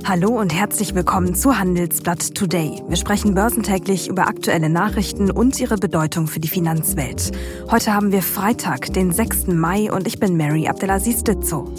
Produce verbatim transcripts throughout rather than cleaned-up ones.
Hallo und herzlich willkommen zu Handelsblatt Today. Wir sprechen börsentäglich über aktuelle Nachrichten und ihre Bedeutung für die Finanzwelt. Heute haben wir Freitag, den sechsten Mai, und ich bin Mary Abdelaziz Ditzo.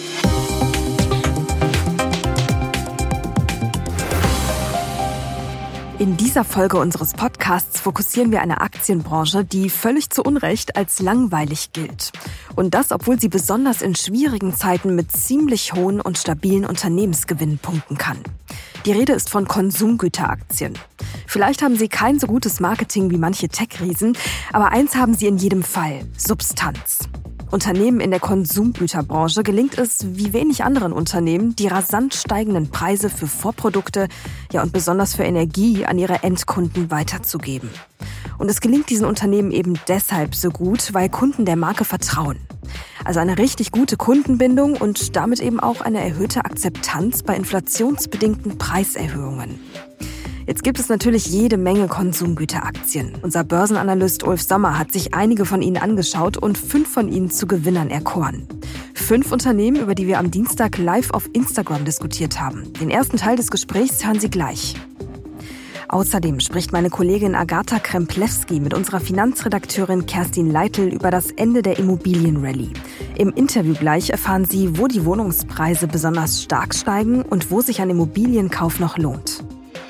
In dieser Folge unseres Podcasts fokussieren wir eine Aktienbranche, die völlig zu Unrecht als langweilig gilt. Und das, obwohl sie besonders in schwierigen Zeiten mit ziemlich hohen und stabilen Unternehmensgewinnen punkten kann. Die Rede ist von Konsumgüteraktien. Vielleicht haben sie kein so gutes Marketing wie manche Tech-Riesen, aber eins haben sie in jedem Fall: Substanz. Unternehmen in der Konsumgüterbranche gelingt es, wie wenig anderen Unternehmen, die rasant steigenden Preise für Vorprodukte, ja und besonders für Energie, an ihre Endkunden weiterzugeben. Und es gelingt diesen Unternehmen eben deshalb so gut, weil Kunden der Marke vertrauen. Also eine richtig gute Kundenbindung und damit eben auch eine erhöhte Akzeptanz bei inflationsbedingten Preiserhöhungen. Jetzt gibt es natürlich jede Menge Konsumgüteraktien. Unser Börsenanalyst Ulf Sommer hat sich einige von ihnen angeschaut und fünf von ihnen zu Gewinnern erkoren. Fünf Unternehmen, über die wir am Dienstag live auf Instagram diskutiert haben. Den ersten Teil des Gesprächs hören Sie gleich. Außerdem spricht meine Kollegin Agatha Kremplewski mit unserer Finanzredakteurin Kerstin Leitl über das Ende der Immobilienrallye. Im Interview gleich erfahren Sie, wo die Wohnungspreise besonders stark steigen und wo sich ein Immobilienkauf noch lohnt.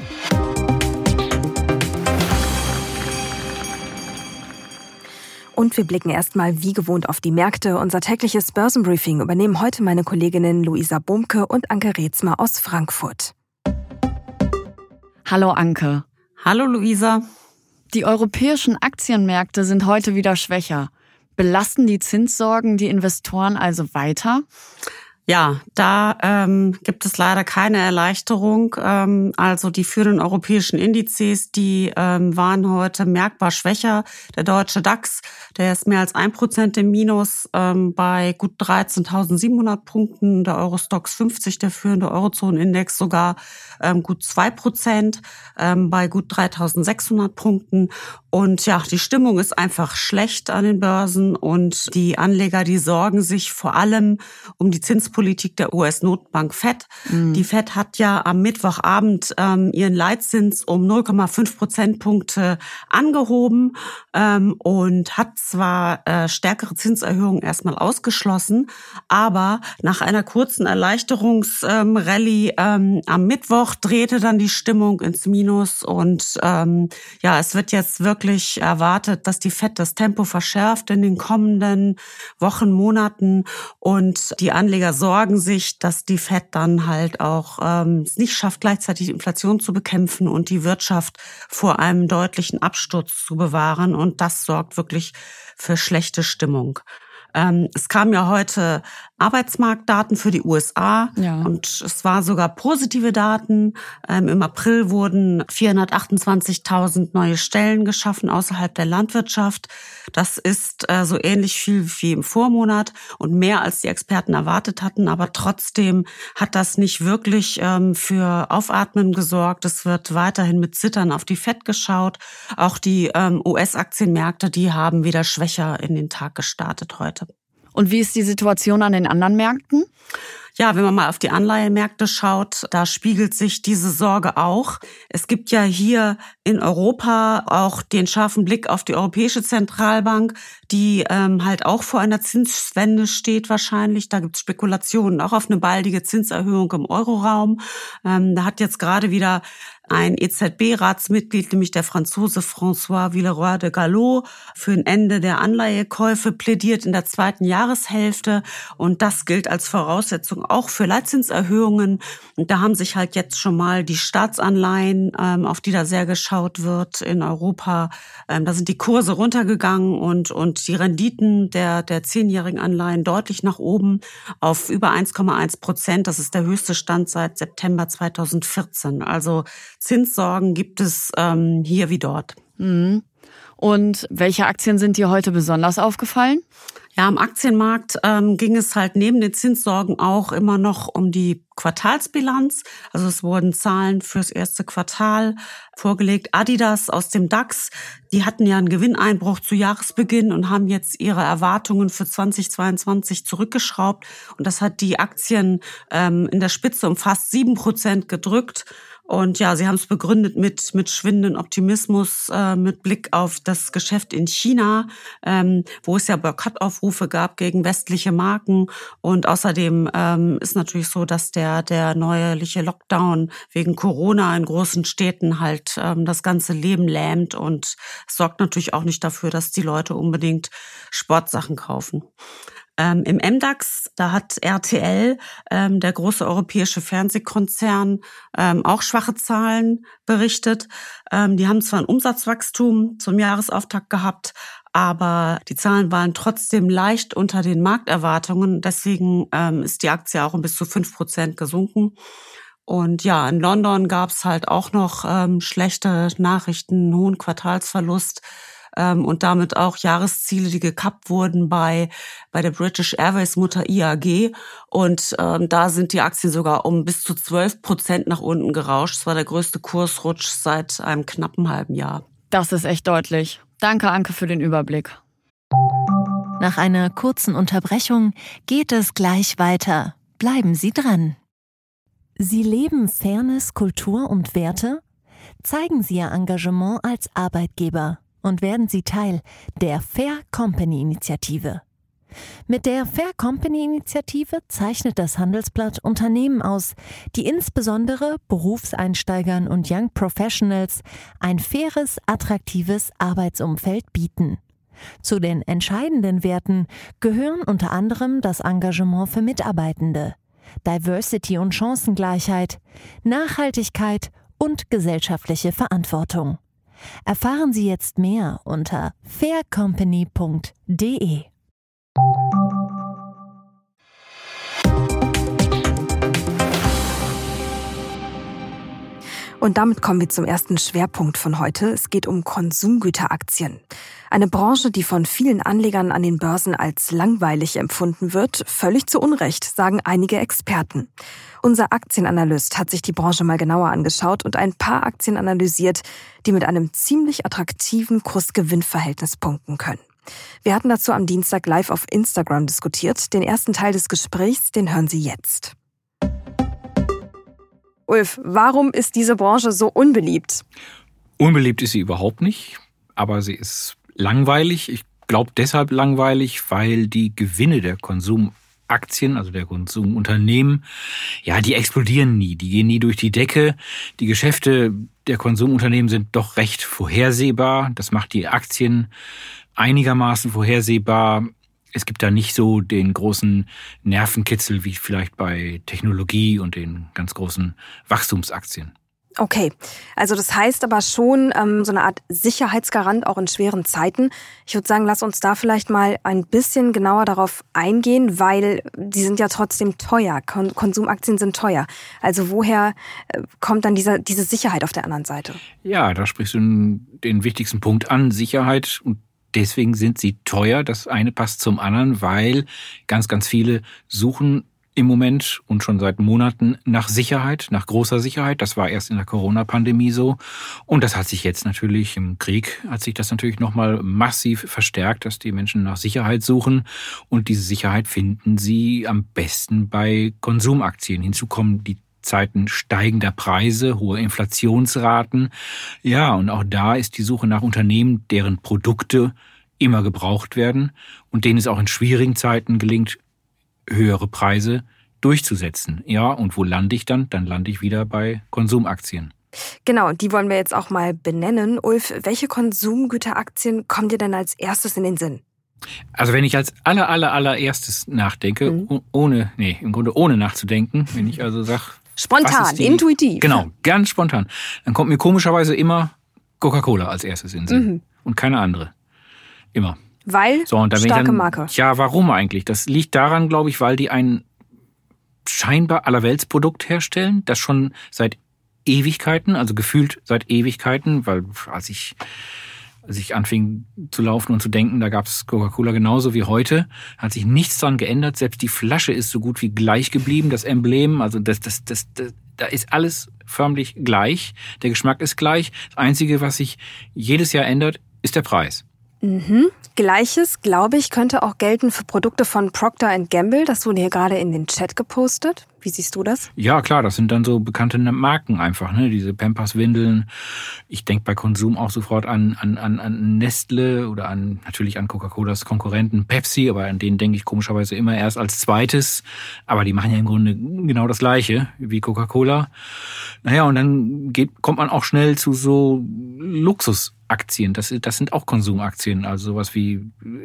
Und wir blicken erstmal wie gewohnt auf die Märkte. Unser tägliches Börsenbriefing übernehmen heute meine Kolleginnen Luisa Bumke und Anke Reetzma aus Frankfurt. Hallo Anke. Hallo Luisa. Die europäischen Aktienmärkte sind heute wieder schwächer. Belasten die Zinssorgen die Investoren also weiter? Ja, da ähm, gibt es leider keine Erleichterung. Ähm, also die führenden europäischen Indizes, die ähm, waren heute merkbar schwächer. Der deutsche DAX, der ist mehr als ein Prozent im Minus ähm, bei gut dreizehntausendsiebenhundert Punkten. Der Eurostoxx fünfzig, der führende Eurozonenindex, sogar ähm, gut zwei Prozent ähm, bei gut dreitausendsechshundert Punkten. Und ja, die Stimmung ist einfach schlecht an den Börsen und die Anleger, die sorgen sich vor allem um die Zinspolitik der U S-Notenbank Fed. Mhm. Die Fed hat ja am Mittwochabend ähm, ihren Leitzins um null Komma fünf Prozentpunkte angehoben ähm, und hat zwar äh, stärkere Zinserhöhungen erstmal ausgeschlossen, aber nach einer kurzen Erleichterungsrallye ähm, am Mittwoch drehte dann die Stimmung ins Minus und ähm, ja, es wird jetzt wirklich wirklich erwartet, dass die Fed das Tempo verschärft in den kommenden Wochen, Monaten und die Anleger sorgen sich, dass die Fed dann halt auch ähm, es nicht schafft, gleichzeitig die Inflation zu bekämpfen und die Wirtschaft vor einem deutlichen Absturz zu bewahren, und das sorgt wirklich für schlechte Stimmung. Ähm, es kamen ja heute Arbeitsmarktdaten für die U S A, ja, und es war sogar positive Daten. Ähm, Im April wurden vierhundertachtundzwanzigtausend neue Stellen geschaffen außerhalb der Landwirtschaft. Das ist äh, so ähnlich viel wie im Vormonat und mehr als die Experten erwartet hatten. Aber trotzdem hat das nicht wirklich ähm, für Aufatmen gesorgt. Es wird weiterhin mit Zittern auf die Fed geschaut. Auch die ähm, U S-Aktienmärkte, die haben wieder schwächer in den Tag gestartet heute. Und wie ist die Situation an den anderen Märkten? Ja, wenn man mal auf die Anleihenmärkte schaut, da spiegelt sich diese Sorge auch. Es gibt ja hier in Europa auch den scharfen Blick auf die Europäische Zentralbank, die ähm, halt auch vor einer Zinswende steht wahrscheinlich. Da gibt es Spekulationen auch auf eine baldige Zinserhöhung im Euroraum. Ähm, da hat jetzt gerade wieder ein E Z B-Ratsmitglied, nämlich der Franzose François Villeroy de Galhau, für ein Ende der Anleihekäufe plädiert in der zweiten Jahreshälfte. Und das gilt als Voraussetzung auch für Leitzinserhöhungen. Und da haben sich halt jetzt schon mal die Staatsanleihen, ähm, auf die da sehr geschaut wird in Europa, ähm, da sind die Kurse runtergegangen und und die Renditen der der zehnjährigen Anleihen deutlich nach oben auf über eins Komma eins Prozent. Das ist der höchste Stand seit September zweitausendvierzehn. Also Zinssorgen gibt es ähm, hier wie dort. Mhm. Und welche Aktien sind dir heute besonders aufgefallen? Ja, am Aktienmarkt ähm, ging es halt neben den Zinssorgen auch immer noch um die Quartalsbilanz. Also es wurden Zahlen fürs erste Quartal vorgelegt. Adidas aus dem DAX, die hatten ja einen Gewinneinbruch zu Jahresbeginn und haben jetzt ihre Erwartungen für zweitausendzweiundzwanzig zurückgeschraubt. Und das hat die Aktien ähm, in der Spitze um fast sieben Prozent gedrückt. Und ja, sie haben es begründet mit mit schwindenden Optimismus, äh, mit Blick auf das Geschäft in China, ähm, wo es ja Boykottaufrufe gab gegen westliche Marken. Und außerdem ähm, ist natürlich so, dass der der neuerliche Lockdown wegen Corona in großen Städten halt ähm, das ganze Leben lähmt und sorgt natürlich auch nicht dafür, dass die Leute unbedingt Sportsachen kaufen. Ähm, Im M DAX, da hat R T L, ähm, der große europäische Fernsehkonzern, ähm, auch schwache Zahlen berichtet. Ähm, die haben zwar ein Umsatzwachstum zum Jahresauftakt gehabt, aber die Zahlen waren trotzdem leicht unter den Markterwartungen. Deswegen ähm, ist die Aktie auch um bis zu fünf Prozent gesunken. Und ja, in London gab es halt auch noch ähm, schlechte Nachrichten, einen hohen Quartalsverlust. Und damit auch Jahresziele, die gekappt wurden bei bei der British Airways Mutter I A G. Und ähm, da sind die Aktien sogar um bis zu zwölf Prozent nach unten gerauscht. Das war der größte Kursrutsch seit einem knappen halben Jahr. Das ist echt deutlich. Danke, Anke, für den Überblick. Nach einer kurzen Unterbrechung geht es gleich weiter. Bleiben Sie dran. Sie leben Fairness, Kultur und Werte? Zeigen Sie Ihr Engagement als Arbeitgeber und werden Sie Teil der Fair Company Initiative. Mit der Fair Company Initiative zeichnet das Handelsblatt Unternehmen aus, die insbesondere Berufseinsteigern und Young Professionals ein faires, attraktives Arbeitsumfeld bieten. Zu den entscheidenden Werten gehören unter anderem das Engagement für Mitarbeitende, Diversity und Chancengleichheit, Nachhaltigkeit und gesellschaftliche Verantwortung. Erfahren Sie jetzt mehr unter fair company punkt de. Und damit kommen wir zum ersten Schwerpunkt von heute. Es geht um Konsumgüteraktien. Eine Branche, die von vielen Anlegern an den Börsen als langweilig empfunden wird, völlig zu Unrecht, sagen einige Experten. Unser Aktienanalyst hat sich die Branche mal genauer angeschaut und ein paar Aktien analysiert, die mit einem ziemlich attraktiven Kursgewinnverhältnis punkten können. Wir hatten dazu am Dienstag live auf Instagram diskutiert. Den ersten Teil des Gesprächs, den hören Sie jetzt. Ulf, warum ist diese Branche so unbeliebt? Unbeliebt ist sie überhaupt nicht, aber sie ist langweilig. Ich glaube deshalb langweilig, weil die Gewinne der Konsumaktien, also der Konsumunternehmen, ja, die explodieren nie. Die gehen nie durch die Decke. Die Geschäfte der Konsumunternehmen sind doch recht vorhersehbar. Das macht die Aktien einigermaßen vorhersehbar. Es gibt da nicht so den großen Nervenkitzel wie vielleicht bei Technologie und den ganz großen Wachstumsaktien. Okay, also das heißt aber schon ähm, so eine Art Sicherheitsgarant auch in schweren Zeiten. Ich würde sagen, lass uns da vielleicht mal ein bisschen genauer darauf eingehen, weil die sind ja trotzdem teuer. Kon- Konsumaktien sind teuer. Also woher äh, kommt dann dieser, diese Sicherheit auf der anderen Seite? Ja, da sprichst du den wichtigsten Punkt an, Sicherheit. Und deswegen sind sie teuer. Das eine passt zum anderen, weil ganz, ganz viele suchen im Moment und schon seit Monaten nach Sicherheit, nach großer Sicherheit. Das war erst in der Corona-Pandemie so. Und das hat sich jetzt natürlich im Krieg, hat sich das natürlich nochmal massiv verstärkt, dass die Menschen nach Sicherheit suchen. Und diese Sicherheit finden sie am besten bei Konsumaktien. Hinzu kommen die Zeiten steigender Preise, hohe Inflationsraten. Ja, und auch da ist die Suche nach Unternehmen, deren Produkte immer gebraucht werden und denen es auch in schwierigen Zeiten gelingt, höhere Preise durchzusetzen. Ja, und wo lande ich dann? Dann lande ich wieder bei Konsumaktien. Genau, die wollen wir jetzt auch mal benennen. Ulf, welche Konsumgüteraktien kommen dir denn als erstes in den Sinn? Also wenn ich als aller, aller, allererstes nachdenke, mhm. ohne, nee, im Grunde ohne nachzudenken, wenn ich also sage... Spontan, die, intuitiv. Genau, ganz spontan. Dann kommt mir komischerweise immer Coca-Cola als erstes in den Sinn. Mhm. Und keine andere. Immer. Weil so, und da starke dann, Marke. Ja, warum eigentlich? Das liegt daran, glaube ich, weil die ein scheinbar Allerweltsprodukt herstellen, das schon seit Ewigkeiten, also gefühlt seit Ewigkeiten, weil als ich als ich anfing zu laufen und zu denken, da gab es Coca-Cola genauso wie heute. Hat sich nichts dran geändert. Selbst die Flasche ist so gut wie gleich geblieben, das Emblem. Also das, das, das, das, da ist alles förmlich gleich. Der Geschmack ist gleich. Das Einzige, was sich jedes Jahr ändert, ist der Preis. Mhm. Gleiches, glaube ich, könnte auch gelten für Produkte von Procter and Gamble. Das wurde hier gerade in den Chat gepostet. Wie siehst du das? Ja, klar, das sind dann so bekannte Marken einfach, ne? Diese Pampers-Windeln. Ich denke bei Konsum auch sofort an, an, an, an Nestle oder an natürlich an Coca-Colas Konkurrenten Pepsi, aber an denen denke ich komischerweise immer erst als zweites. Aber die machen ja im Grunde genau das Gleiche wie Coca-Cola. Naja, und dann geht, kommt man auch schnell zu so Luxusaktien. Das, das sind auch Konsumaktien, also sowas wie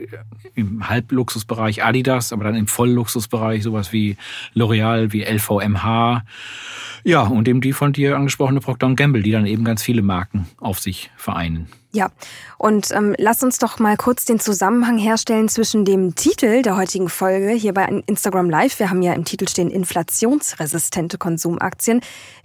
im Halbluxusbereich Adidas, aber dann im Vollluxusbereich sowas wie L'Oreal, wie L V M H. Ja, und eben die von dir angesprochene Procter and Gamble, die dann eben ganz viele Marken auf sich vereinen. Ja, und ähm, lass uns doch mal kurz den Zusammenhang herstellen zwischen dem Titel der heutigen Folge hier bei Instagram Live. Wir haben ja im Titel stehen inflationsresistente Konsumaktien.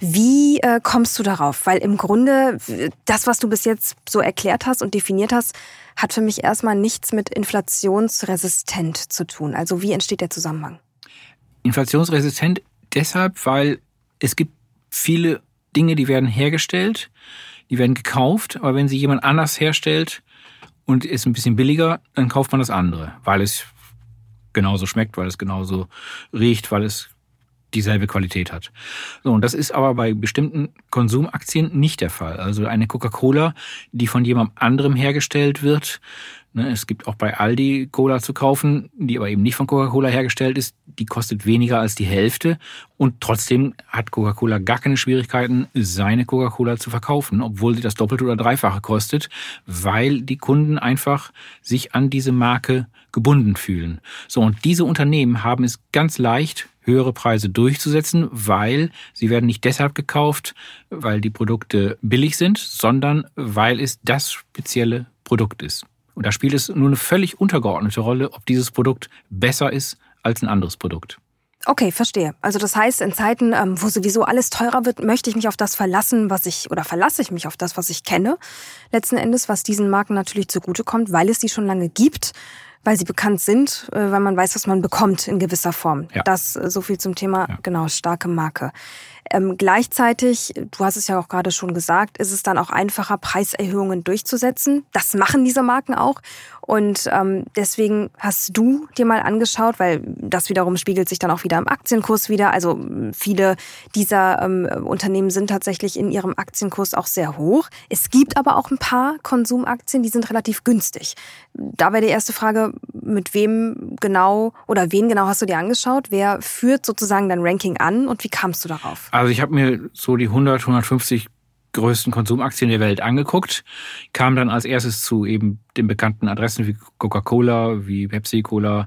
Wie äh, kommst du darauf? Weil im Grunde das, was du bis jetzt so erklärt hast und definiert hast, hat für mich erstmal nichts mit inflationsresistent zu tun. Also wie entsteht der Zusammenhang? Inflationsresistent deshalb, weil es gibt viele Dinge, die werden hergestellt, die werden gekauft, aber wenn sie jemand anders herstellt und ist ein bisschen billiger, dann kauft man das andere, weil es genauso schmeckt, weil es genauso riecht, weil es dieselbe Qualität hat. So, und das ist aber bei bestimmten Konsumaktien nicht der Fall. Also eine Coca-Cola, die von jemand anderem hergestellt wird, ne, es gibt auch bei Aldi Cola zu kaufen, die aber eben nicht von Coca-Cola hergestellt ist, die kostet weniger als die Hälfte und trotzdem hat Coca-Cola gar keine Schwierigkeiten, seine Coca-Cola zu verkaufen, obwohl sie das Doppelte oder Dreifache kostet, weil die Kunden einfach sich an diese Marke gebunden fühlen. So, und diese Unternehmen haben es ganz leicht, höhere Preise durchzusetzen, weil sie werden nicht deshalb gekauft, weil die Produkte billig sind, sondern weil es das spezielle Produkt ist. Und da spielt es nur eine völlig untergeordnete Rolle, ob dieses Produkt besser ist als ein anderes Produkt. Okay, verstehe. Also das heißt, in Zeiten, wo sowieso alles teurer wird, möchte ich mich auf das verlassen, was ich, oder verlasse ich mich auf das, was ich kenne. Letzten Endes, was diesen Marken natürlich zugutekommt, weil es sie schon lange gibt, weil sie bekannt sind, weil man weiß, was man bekommt in gewisser Form. Ja. Das so viel zum Thema, ja. Genau, starke Marke. Ähm, gleichzeitig, du hast es ja auch gerade schon gesagt, ist es dann auch einfacher, Preiserhöhungen durchzusetzen. Das machen diese Marken auch. Und ähm, deswegen hast du dir mal angeschaut, weil das wiederum spiegelt sich dann auch wieder im Aktienkurs wieder. Also viele dieser ähm, Unternehmen sind tatsächlich in ihrem Aktienkurs auch sehr hoch. Es gibt aber auch ein paar Konsumaktien, die sind relativ günstig. Da wäre die erste Frage, mit wem genau oder wen genau hast du dir angeschaut? Wer führt sozusagen dein Ranking an und wie kamst du darauf? Also ich habe mir so die hundert, hundertfünfzig größten Konsumaktien der Welt angeguckt, kam dann als erstes zu eben den bekannten Adressen wie Coca-Cola, wie Pepsi-Cola,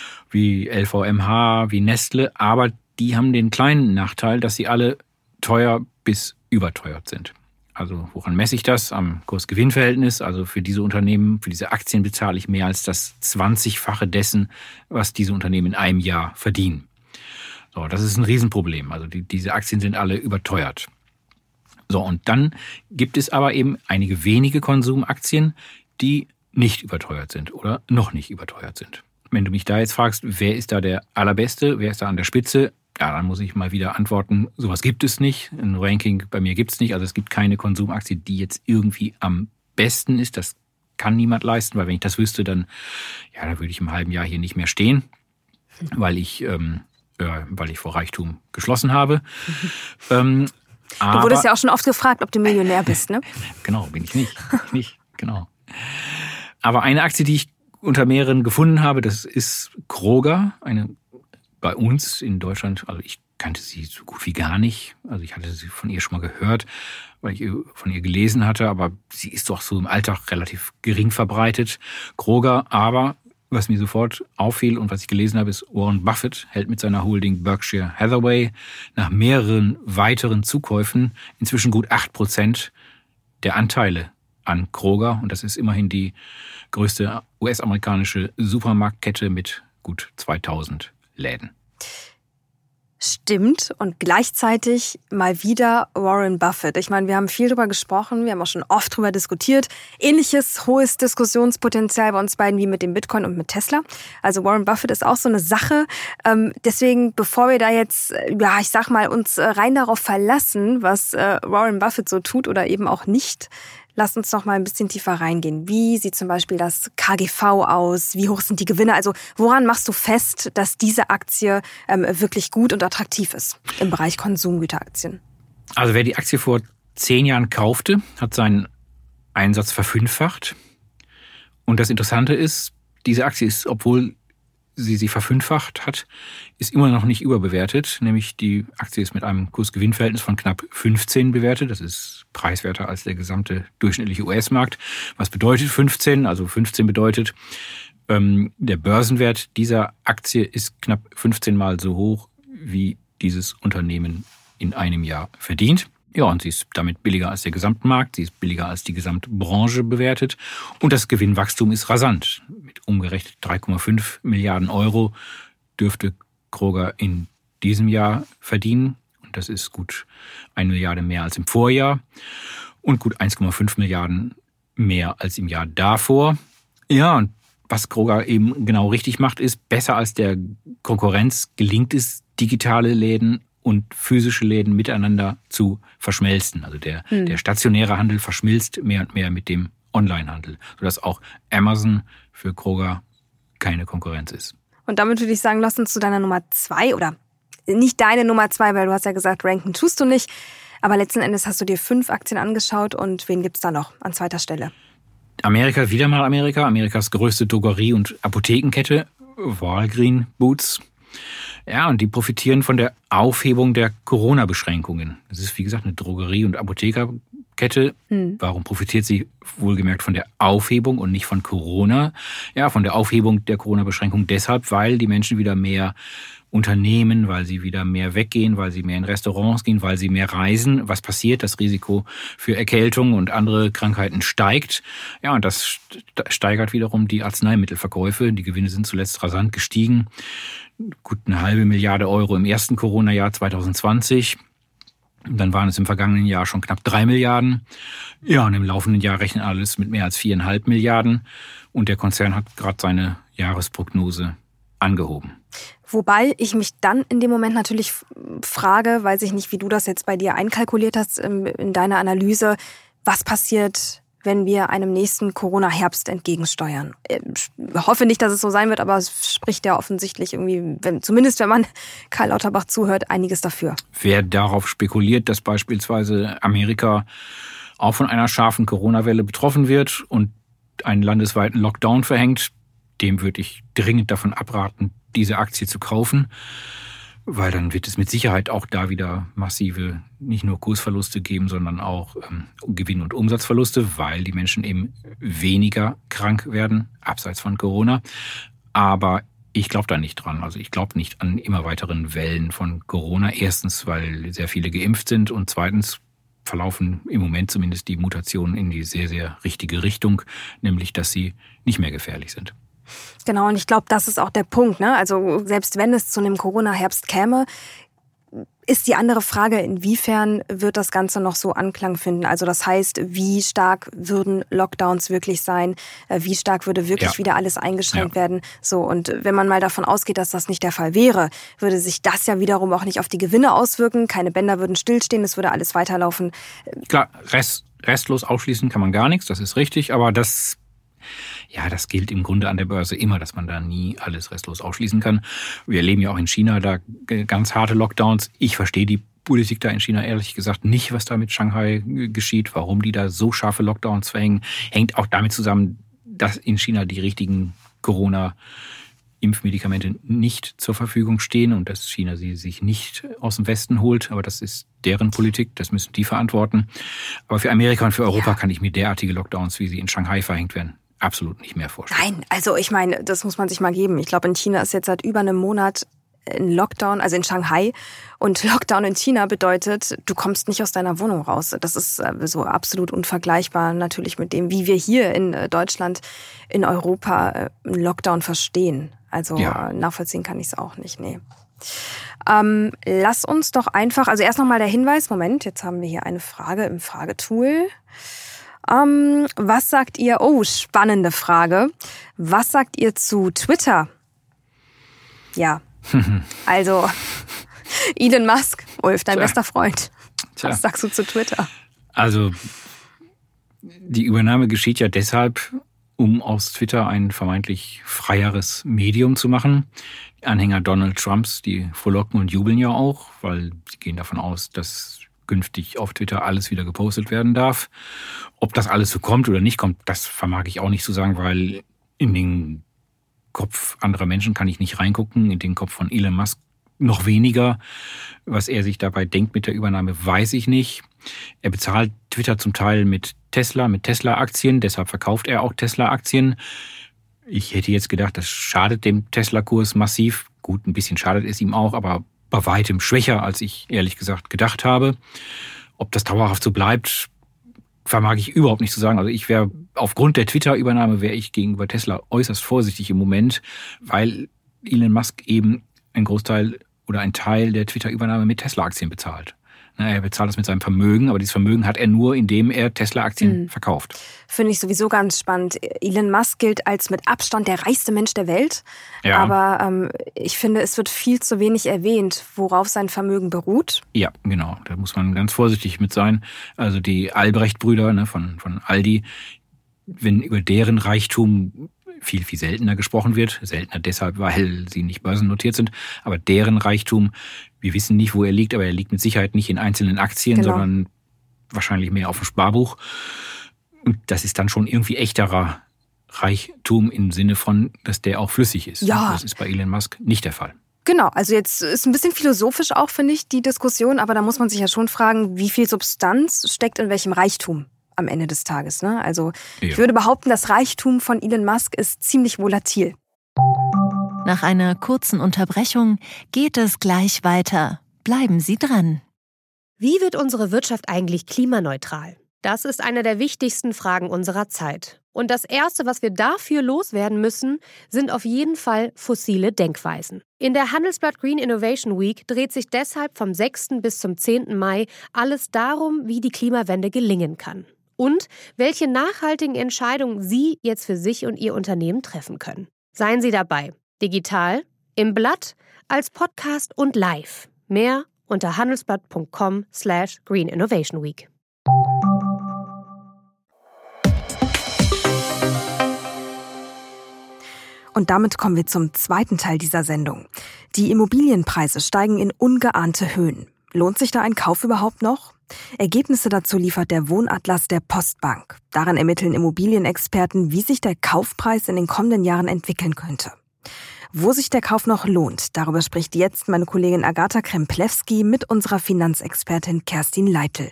wie L V M H, wie Nestle, aber die haben den kleinen Nachteil, dass sie alle teuer bis überteuert sind. Also woran messe ich das? Am Kurs-Gewinn-Verhältnis. Also für diese Unternehmen, für diese Aktien bezahle ich mehr als das zwanzigfache dessen, was diese Unternehmen in einem Jahr verdienen. So, das ist ein Riesenproblem. Also die, diese Aktien sind alle überteuert. So, und dann gibt es aber eben einige wenige Konsumaktien, die nicht überteuert sind oder noch nicht überteuert sind. Wenn du mich da jetzt fragst, wer ist da der Allerbeste, wer ist da an der Spitze, ja, dann muss ich mal wieder antworten, sowas gibt es nicht. Ein Ranking bei mir gibt es nicht. Also es gibt keine Konsumaktie, die jetzt irgendwie am besten ist. Das kann niemand leisten, weil wenn ich das wüsste, dann, ja, dann würde ich im halben Jahr hier nicht mehr stehen, weil ich, ähm, äh, weil ich vor Reichtum geschlossen habe. ähm, Du wurdest ja auch schon oft gefragt, ob du Millionär bist, ne? Genau, bin ich nicht. Bin ich nicht, genau. Aber eine Aktie, die ich unter mehreren gefunden habe, das ist Kroger, eine bei uns in Deutschland, also ich kannte sie so gut wie gar nicht. Also ich hatte sie von ihr schon mal gehört, weil ich von ihr gelesen hatte, aber sie ist doch so im Alltag relativ gering verbreitet. Kroger, aber was mir sofort auffiel und was ich gelesen habe, ist, Warren Buffett hält mit seiner Holding Berkshire Hathaway nach mehreren weiteren Zukäufen inzwischen gut acht Prozent der Anteile an Kroger. Und das ist immerhin die größte U S-amerikanische Supermarktkette mit gut zweitausend Läden. Stimmt. Und gleichzeitig mal wieder Warren Buffett. Ich meine, wir haben viel drüber gesprochen, wir haben auch schon oft drüber diskutiert. Ähnliches hohes Diskussionspotenzial bei uns beiden wie mit dem Bitcoin und mit Tesla. Also Warren Buffett ist auch so eine Sache. Ähm, deswegen, bevor wir da jetzt, ja, ich sag mal, uns rein darauf verlassen, was äh, Warren Buffett so tut oder eben auch nicht, lass uns noch mal ein bisschen tiefer reingehen. Wie sieht zum Beispiel das K G V aus? Wie hoch sind die Gewinne? Also woran machst du fest, dass diese Aktie ähm, wirklich gut und attraktiv ist im Bereich Konsumgüteraktien? Also wer die Aktie vor zehn Jahren kaufte, hat seinen Einsatz verfünffacht. Und das Interessante ist, diese Aktie ist, obwohl sie sie verfünffacht hat, ist immer noch nicht überbewertet. Nämlich die Aktie ist mit einem Kurs-Gewinn-Verhältnis von knapp fünfzehn bewertet. Das ist preiswerter als der gesamte durchschnittliche U S-Markt. Was bedeutet fünfzehn? Also fünfzehn bedeutet, ähm, der Börsenwert dieser Aktie ist knapp fünfzehn Mal so hoch, wie dieses Unternehmen in einem Jahr verdient. Ja, und sie ist damit billiger als der Gesamtmarkt, sie ist billiger als die Gesamtbranche bewertet und das Gewinnwachstum ist rasant. Mit umgerechnet drei Komma fünf Milliarden Euro dürfte Kroger in diesem Jahr verdienen und das ist gut eine Milliarde mehr als im Vorjahr und gut eins Komma fünf Milliarden mehr als im Jahr davor. Ja, und was Kroger eben genau richtig macht, ist, besser als der Konkurrenz gelingt es, digitale Läden und physische Läden miteinander zu verschmelzen. Also der, hm. der stationäre Handel verschmilzt mehr und mehr mit dem Onlinehandel, sodass auch Amazon für Kroger keine Konkurrenz ist. Und damit würde ich sagen, lass uns zu deiner Nummer zwei oder nicht deine Nummer zwei, weil du hast ja gesagt, ranken tust du nicht. Aber letzten Endes hast du dir fünf Aktien angeschaut und wen gibt's da noch an zweiter Stelle? Amerika, wieder mal Amerika. Amerikas größte Drogerie- und Apothekenkette, Walgreens Boots. Ja, und die profitieren von der Aufhebung der Corona-Beschränkungen. Das ist, wie gesagt, eine Drogerie- und Apothekerkette. Hm. Warum profitiert sie wohlgemerkt von der Aufhebung und nicht von Corona? Ja, von der Aufhebung der Corona-Beschränkung deshalb, weil die Menschen wieder mehr unternehmen, weil sie wieder mehr weggehen, weil sie mehr in Restaurants gehen, weil sie mehr reisen. Was passiert? Das Risiko für Erkältung und andere Krankheiten steigt. Ja, und das steigert wiederum die Arzneimittelverkäufe. Die Gewinne sind zuletzt rasant gestiegen. Gut eine halbe Milliarde Euro im ersten Corona-Jahr zwanzig zwanzig. Dann waren es im vergangenen Jahr schon knapp drei Milliarden. Ja, und im laufenden Jahr rechnen alles mit mehr als viereinhalb Milliarden. Und der Konzern hat gerade seine Jahresprognose angehoben. Wobei ich mich dann in dem Moment natürlich frage, weiß ich nicht, wie du das jetzt bei dir einkalkuliert hast in deiner Analyse, was passiert, wenn wir einem nächsten Corona-Herbst entgegensteuern. Ich hoffe nicht, dass es so sein wird, aber es spricht ja offensichtlich irgendwie, wenn, zumindest wenn man Karl Lauterbach zuhört, einiges dafür. Wer darauf spekuliert, dass beispielsweise Amerika auch von einer scharfen Corona-Welle betroffen wird und einen landesweiten Lockdown verhängt, dem würde ich dringend davon abraten, diese Aktie zu kaufen, weil dann wird es mit Sicherheit auch da wieder massive, nicht nur Kursverluste geben, sondern auch ähm, Gewinn- und Umsatzverluste, weil die Menschen eben weniger krank werden, abseits von Corona. Aber ich glaube da nicht dran. Also ich glaube nicht an immer weiteren Wellen von Corona. Erstens, weil sehr viele geimpft sind und zweitens verlaufen im Moment zumindest die Mutationen in die sehr, sehr richtige Richtung, nämlich dass sie nicht mehr gefährlich sind. Genau, und ich glaube, das ist auch der Punkt, ne? Also selbst wenn es zu einem Corona-Herbst käme, ist die andere Frage, inwiefern wird das Ganze noch so Anklang finden? Also das heißt, wie stark würden Lockdowns wirklich sein? Wie stark würde wirklich ja. wieder alles eingeschränkt ja. werden? So, und wenn man mal davon ausgeht, dass das nicht der Fall wäre, würde sich das ja wiederum auch nicht auf die Gewinne auswirken. Keine Bänder würden stillstehen, es würde alles weiterlaufen. Klar, rest, restlos ausschließen kann man gar nichts, das ist richtig, aber das Ja, das gilt im Grunde an der Börse immer, dass man da nie alles restlos ausschließen kann. Wir erleben ja auch in China da ganz harte Lockdowns. Ich verstehe die Politik da in China ehrlich gesagt nicht, was da mit Shanghai geschieht, warum die da so scharfe Lockdowns verhängen. Hängt auch damit zusammen, dass in China die richtigen Corona-Impfmedikamente nicht zur Verfügung stehen und dass China sie sich nicht aus dem Westen holt. Aber das ist deren Politik, das müssen die verantworten. Aber für Amerika und für Europa ja. kann ich mir derartige Lockdowns, wie sie in Shanghai verhängt werden, absolut nicht mehr vorstellen. Nein, also ich meine, das muss man sich mal geben. Ich glaube, in China ist jetzt seit über einem Monat in Lockdown, also in Shanghai. Und Lockdown in China bedeutet, du kommst nicht aus deiner Wohnung raus. Das ist so absolut unvergleichbar natürlich mit dem, wie wir hier in Deutschland, in Europa einen Lockdown verstehen. Also ja. nachvollziehen kann ich es auch nicht, nee. Ähm, lass uns doch einfach, also erst nochmal der Hinweis, Moment, jetzt haben wir hier eine Frage im Fragetool. Ähm, was sagt ihr, oh, spannende Frage, was sagt ihr zu Twitter? Ja, also Elon Musk, Ulf, dein Tja. bester Freund, Tja. was sagst du zu Twitter? Also die Übernahme geschieht ja deshalb, um aus Twitter ein vermeintlich freieres Medium zu machen. Die Anhänger Donald Trumps, die frohlocken und jubeln ja auch, weil sie gehen davon aus, dass künftig auf Twitter alles wieder gepostet werden darf. Ob das alles so kommt oder nicht kommt, das vermag ich auch nicht zu sagen, weil in den Kopf anderer Menschen kann ich nicht reingucken, in den Kopf von Elon Musk noch weniger. Was er sich dabei denkt mit der Übernahme, weiß ich nicht. Er bezahlt Twitter zum Teil mit Tesla, mit Tesla-Aktien, deshalb verkauft er auch Tesla-Aktien. Ich hätte jetzt gedacht, das schadet dem Tesla-Kurs massiv. Gut, ein bisschen schadet es ihm auch, aber bei weitem schwächer, als ich ehrlich gesagt gedacht habe. Ob das dauerhaft so bleibt, vermag ich überhaupt nicht zu sagen. Also ich wäre, aufgrund der Twitter-Übernahme wäre ich gegenüber Tesla äußerst vorsichtig im Moment, weil Elon Musk eben einen Großteil oder einen Teil der Twitter-Übernahme mit Tesla-Aktien bezahlt. Er bezahlt das mit seinem Vermögen, aber dieses Vermögen hat er nur, indem er Tesla-Aktien mhm. verkauft. Finde ich sowieso ganz spannend. Elon Musk gilt als mit Abstand der reichste Mensch der Welt. Ja. Aber ähm, ich finde, es wird viel zu wenig erwähnt, worauf sein Vermögen beruht. Ja, genau. Da muss man ganz vorsichtig mit sein. Also die Albrecht-Brüder ne, von, von Aldi, wenn über deren Reichtum viel, viel seltener gesprochen wird. Seltener deshalb, weil sie nicht börsennotiert sind. Aber deren Reichtum, wir wissen nicht, wo er liegt, aber er liegt mit Sicherheit nicht in einzelnen Aktien, genau. sondern wahrscheinlich mehr auf dem Sparbuch. Und das ist dann schon irgendwie echterer Reichtum im Sinne von, dass der auch flüssig ist. Ja. Das ist bei Elon Musk nicht der Fall. Genau, also jetzt ist ein bisschen philosophisch auch, finde ich, die Diskussion. Aber da muss man sich ja schon fragen, wie viel Substanz steckt in welchem Reichtum am Ende des Tages. Ne? Also ja. ich würde behaupten, das Reichtum von Elon Musk ist ziemlich volatil. Nach einer kurzen Unterbrechung geht es gleich weiter. Bleiben Sie dran. Wie wird unsere Wirtschaft eigentlich klimaneutral? Das ist eine der wichtigsten Fragen unserer Zeit. Und das Erste, was wir dafür loswerden müssen, sind auf jeden Fall fossile Denkweisen. In der Handelsblatt Green Innovation Week dreht sich deshalb vom sechsten bis zum zehnten Mai alles darum, wie die Klimawende gelingen kann. Und welche nachhaltigen Entscheidungen Sie jetzt für sich und Ihr Unternehmen treffen können. Seien Sie dabei. Digital, im Blatt, als Podcast und live. Mehr unter handelsblatt punkt com slash green innovation week. Und damit kommen wir zum zweiten Teil dieser Sendung. Die Immobilienpreise steigen in ungeahnte Höhen. Lohnt sich da ein Kauf überhaupt noch? Ergebnisse dazu liefert der Wohnatlas der Postbank. Darin ermitteln Immobilienexperten, wie sich der Kaufpreis in den kommenden Jahren entwickeln könnte. Wo sich der Kauf noch lohnt, darüber spricht jetzt meine Kollegin Agatha Kremplewski mit unserer Finanzexpertin Kerstin Leitl.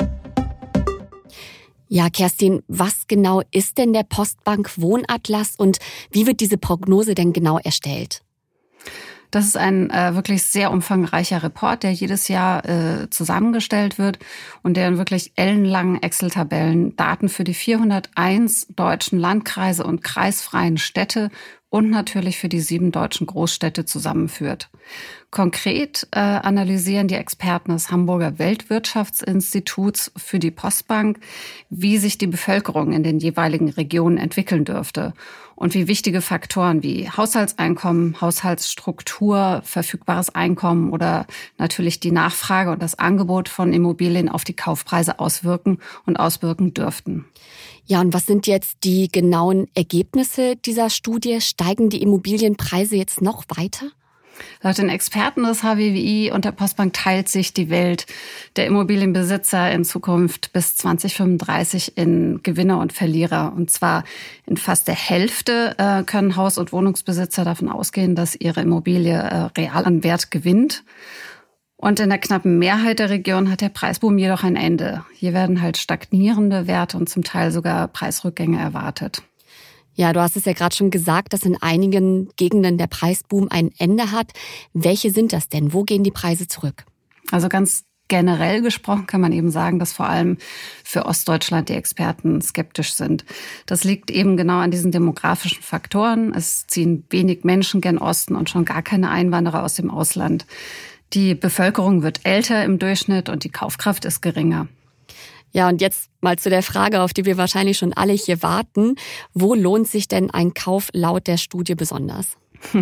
Ja, Kerstin, was genau ist denn der Postbank Wohnatlas und wie wird diese Prognose denn genau erstellt? Das ist ein äh, wirklich sehr umfangreicher Report, der jedes Jahr äh, zusammengestellt wird und der in wirklich ellenlangen Excel-Tabellen Daten für die vierhunderteins deutschen Landkreise und kreisfreien Städte und natürlich für die sieben deutschen Großstädte zusammenführt. Konkret äh, analysieren die Experten des Hamburger Weltwirtschaftsinstituts für die Postbank, wie sich die Bevölkerung in den jeweiligen Regionen entwickeln dürfte und wie wichtige Faktoren wie Haushaltseinkommen, Haushaltsstruktur, verfügbares Einkommen oder natürlich die Nachfrage und das Angebot von Immobilien auf die Kaufpreise auswirken und auswirken dürften. Ja, und was sind jetzt die genauen Ergebnisse dieser Studie? Steigen die Immobilienpreise jetzt noch weiter? Laut den Experten des H W W I und der Postbank teilt sich die Welt der Immobilienbesitzer in Zukunft bis zwanzig fünfunddreißig in Gewinner und Verlierer. Und zwar in fast der Hälfte äh, können Haus- und Wohnungsbesitzer davon ausgehen, dass ihre Immobilie äh, real an Wert gewinnt. Und in der knappen Mehrheit der Region hat der Preisboom jedoch ein Ende. Hier werden halt stagnierende Werte und zum Teil sogar Preisrückgänge erwartet. Ja, du hast es ja gerade schon gesagt, dass in einigen Gegenden der Preisboom ein Ende hat. Welche sind das denn? Wo gehen die Preise zurück? Also ganz generell gesprochen kann man eben sagen, dass vor allem für Ostdeutschland die Experten skeptisch sind. Das liegt eben genau an diesen demografischen Faktoren. Es ziehen wenig Menschen gen Osten und schon gar keine Einwanderer aus dem Ausland. Die Bevölkerung wird älter im Durchschnitt und die Kaufkraft ist geringer. Ja, und jetzt mal zu der Frage, auf die wir wahrscheinlich schon alle hier warten. Wo lohnt sich denn ein Kauf laut der Studie besonders?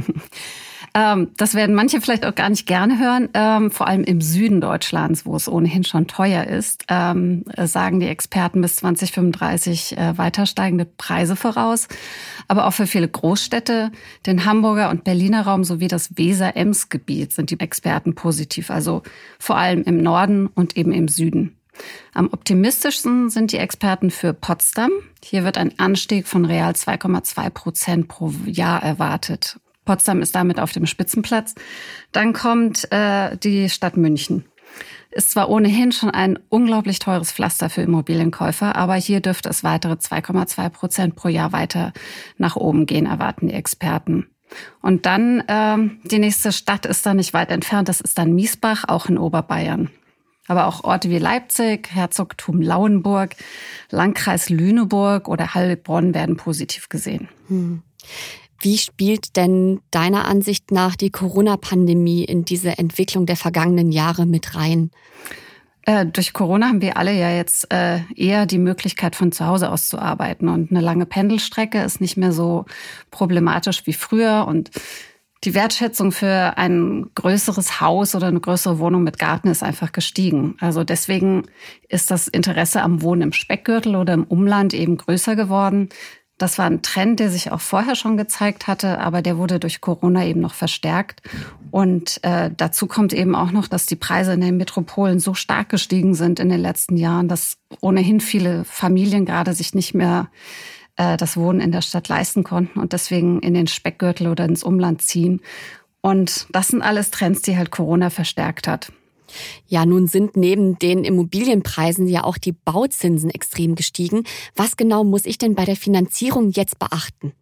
ähm, das werden manche vielleicht auch gar nicht gerne hören. Ähm, vor allem im Süden Deutschlands, wo es ohnehin schon teuer ist, ähm, sagen die Experten bis zwanzig fünfunddreißig äh, weiter steigende Preise voraus. Aber auch für viele Großstädte, den Hamburger und Berliner Raum sowie das Weser-Ems-Gebiet sind die Experten positiv. Also vor allem im Norden und eben im Süden. Am optimistischsten sind die Experten für Potsdam. Hier wird ein Anstieg von real zwei Komma zwei Prozent pro Jahr erwartet. Potsdam ist damit auf dem Spitzenplatz. Dann kommt äh, die Stadt München. Ist zwar ohnehin schon ein unglaublich teures Pflaster für Immobilienkäufer, aber hier dürfte es weitere zwei Komma zwei Prozent pro Jahr weiter nach oben gehen, erwarten die Experten. Und dann ähm, die nächste Stadt ist da nicht weit entfernt. Das ist dann Miesbach, auch in Oberbayern. Aber auch Orte wie Leipzig, Herzogtum Lauenburg, Landkreis Lüneburg oder Heilbronn werden positiv gesehen. Hm. Wie spielt denn deiner Ansicht nach die Corona-Pandemie in diese Entwicklung der vergangenen Jahre mit rein? Äh, durch Corona haben wir alle ja jetzt äh, eher die Möglichkeit, von zu Hause aus zu arbeiten. Und eine lange Pendelstrecke ist nicht mehr so problematisch wie früher. Und die Wertschätzung für ein größeres Haus oder eine größere Wohnung mit Garten ist einfach gestiegen. Also deswegen ist das Interesse am Wohnen im Speckgürtel oder im Umland eben größer geworden. Das war ein Trend, der sich auch vorher schon gezeigt hatte, aber der wurde durch Corona eben noch verstärkt. Und äh, dazu kommt eben auch noch, dass die Preise in den Metropolen so stark gestiegen sind in den letzten Jahren, dass ohnehin viele Familien gerade sich nicht mehr das Wohnen in der Stadt leisten konnten und deswegen in den Speckgürtel oder ins Umland ziehen. Und das sind alles Trends, die halt Corona verstärkt hat. Ja, nun sind neben den Immobilienpreisen ja auch die Bauzinsen extrem gestiegen. Was genau muss ich denn bei der Finanzierung jetzt beachten?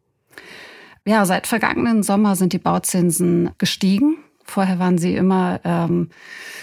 Ja, seit vergangenen Sommer sind die Bauzinsen gestiegen. Vorher waren sie immer ähm,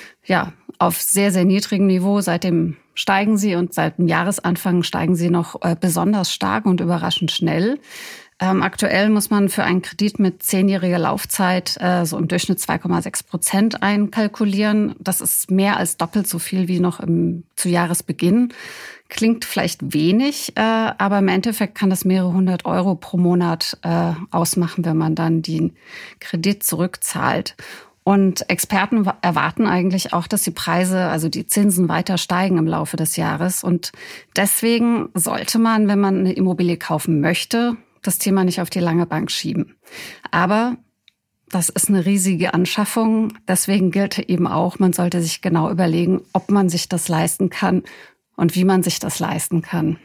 ja auf sehr, sehr niedrigem Niveau. Seitdem steigen sie und seit dem Jahresanfang steigen sie noch äh, besonders stark und überraschend schnell. Ähm, aktuell muss man für einen Kredit mit zehnjähriger Laufzeit äh, so im Durchschnitt zwei Komma sechs Prozent einkalkulieren. Das ist mehr als doppelt so viel wie noch im, zu Jahresbeginn. Klingt vielleicht wenig, äh, aber im Endeffekt kann das mehrere hundert Euro pro Monat äh, ausmachen, wenn man dann den Kredit zurückzahlt. Und Experten erwarten eigentlich auch, dass die Preise, also die Zinsen weiter steigen im Laufe des Jahres. Und deswegen sollte man, wenn man eine Immobilie kaufen möchte, das Thema nicht auf die lange Bank schieben. Aber das ist eine riesige Anschaffung. Deswegen gilt eben auch, man sollte sich genau überlegen, ob man sich das leisten kann und wie man sich das leisten kann.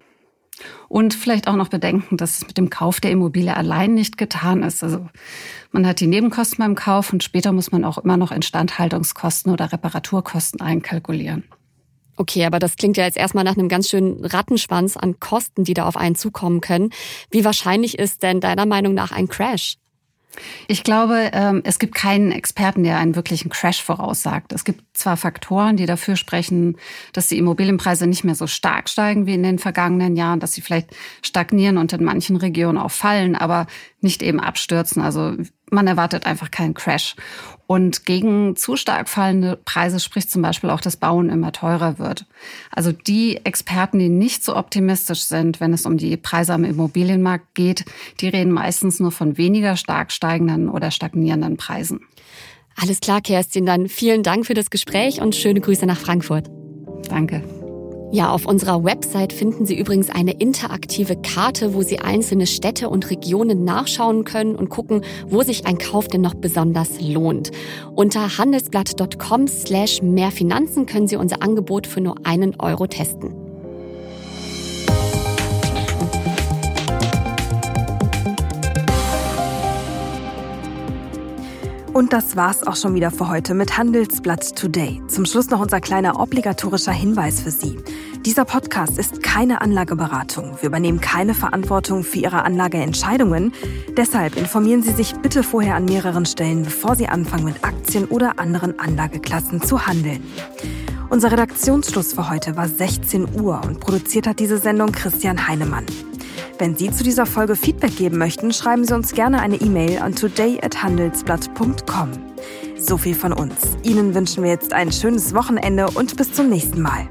Und vielleicht auch noch bedenken, dass es mit dem Kauf der Immobilie allein nicht getan ist. Also man hat die Nebenkosten beim Kauf und später muss man auch immer noch Instandhaltungskosten oder Reparaturkosten einkalkulieren. Okay, aber das klingt ja jetzt erstmal nach einem ganz schönen Rattenschwanz an Kosten, die da auf einen zukommen können. Wie wahrscheinlich ist denn deiner Meinung nach ein Crash? Ich glaube, es gibt keinen Experten, der einen wirklichen Crash voraussagt. Es gibt zwar Faktoren, die dafür sprechen, dass die Immobilienpreise nicht mehr so stark steigen wie in den vergangenen Jahren, dass sie vielleicht stagnieren und in manchen Regionen auch fallen, aber nicht eben abstürzen. Also man erwartet einfach keinen Crash. Und gegen zu stark fallende Preise spricht zum Beispiel auch, dass Bauen immer teurer wird. Also die Experten, die nicht so optimistisch sind, wenn es um die Preise am Immobilienmarkt geht, die reden meistens nur von weniger stark steigenden oder stagnierenden Preisen. Alles klar, Kerstin, dann vielen Dank für das Gespräch und schöne Grüße nach Frankfurt. Danke. Ja, auf unserer Website finden Sie übrigens eine interaktive Karte, wo Sie einzelne Städte und Regionen nachschauen können und gucken, wo sich ein Kauf denn noch besonders lohnt. Unter handelsblatt punkt com slash mehr Finanzen können Sie unser Angebot für nur einen Euro testen. Und das war's auch schon wieder für heute mit Handelsblatt Today. Zum Schluss noch unser kleiner obligatorischer Hinweis für Sie. Dieser Podcast ist keine Anlageberatung. Wir übernehmen keine Verantwortung für Ihre Anlageentscheidungen. Deshalb informieren Sie sich bitte vorher an mehreren Stellen, bevor Sie anfangen, mit Aktien oder anderen Anlageklassen zu handeln. Unser Redaktionsschluss für heute war sechzehn Uhr und produziert hat diese Sendung Christian Heinemann. Wenn Sie zu dieser Folge Feedback geben möchten, schreiben Sie uns gerne eine E-Mail an today at handelsblatt punkt com. So viel von uns. Ihnen wünschen wir jetzt ein schönes Wochenende und bis zum nächsten Mal.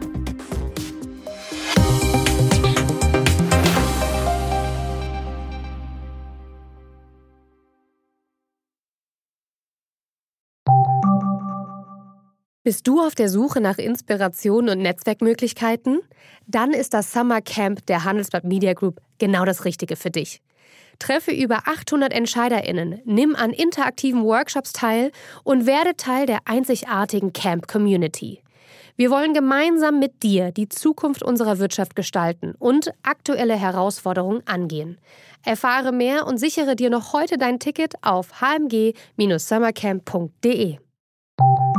Bist du auf der Suche nach Inspiration und Netzwerkmöglichkeiten? Dann ist das Summer Camp der Handelsblatt Media Group genau das Richtige für dich. Treffe über achthundert EntscheiderInnen, nimm an interaktiven Workshops teil und werde Teil der einzigartigen Camp-Community. Wir wollen gemeinsam mit dir die Zukunft unserer Wirtschaft gestalten und aktuelle Herausforderungen angehen. Erfahre mehr und sichere dir noch heute dein Ticket auf h m g dash summercamp punkt d e.